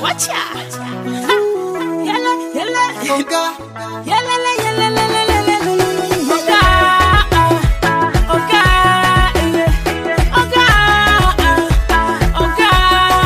watch out. Yalla, yalla, oga, yalla, yalla, yalla, oga, oga, oga,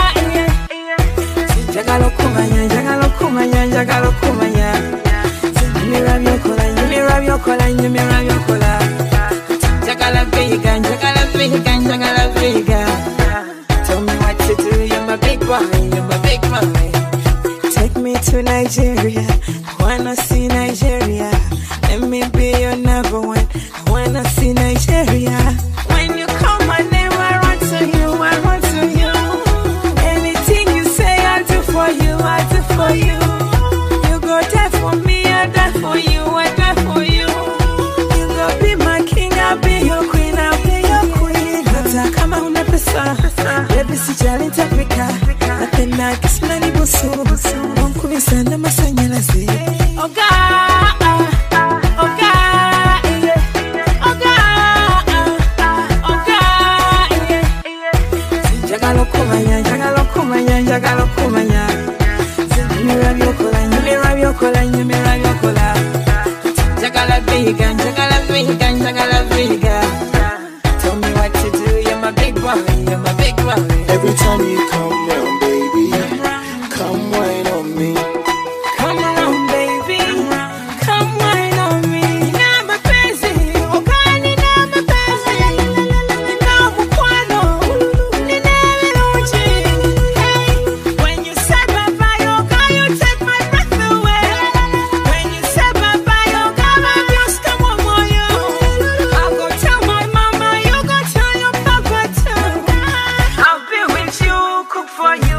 oga. Jagalo kumanya, jagalo kumanya, jagalo kumanya. Nyumira byokola, nyumira byokola. Jagala vegan, jagala vegan, jagala vegan. Tell me what to do, you're my big boy, you're my big boy. Take me to Nigeria, I wanna see Nigeria. Let me be your number one, I wanna see Nigeria. When you call my name, I run to you, I run to you. Anything you say, I do for you, I do for you. You go die for me, I die for you, I die for you. You go be my king, I'll be your queen, I'll be your queen. Hata kama una pesa, baby sijali nitafika. Napenda kisima ni busu, mkubisa na masanyalazi. Oga, oga, oga, oga. Jagalo kumanya, jagalo kumanya, jagalo kumanya. Nyumira byokola, nyumira byokola, nyumira byokola. Jagala vegan, jagala vegan, jagala vegan. Tell me what to do, you're my big boy, you're my big boy. Every time you come down, baby, come wine on me. Come on, baby, come wine on me. Nina mapenzi, okani na mapenzi. Nina mukwano, nina miluji. Hey, when you say bye-bye, oga, you take my breath away. When you say bye-bye, oga, my bills come on for you. I'll go tell my mama, you go tell your papa too. I'll be with you, cook for you.